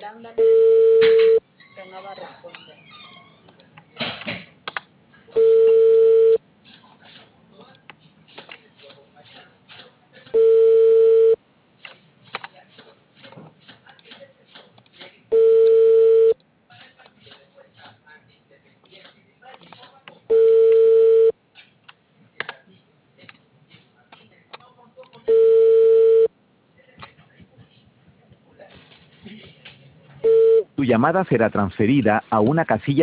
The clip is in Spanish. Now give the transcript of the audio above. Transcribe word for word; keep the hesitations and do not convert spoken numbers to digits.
esperándole que no va a responder. Tu llamada será transferida a una casilla